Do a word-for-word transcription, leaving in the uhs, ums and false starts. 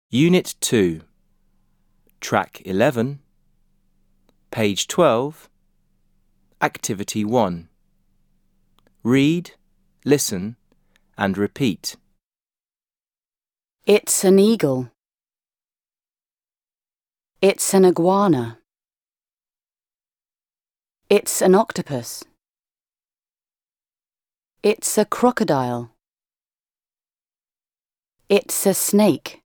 Unit two, Track eleven, Page twelve, Activity one. Read, listen, and repeat. It's an eagle. It's an iguana. It's an octopus. It's a crocodile. It's a snake.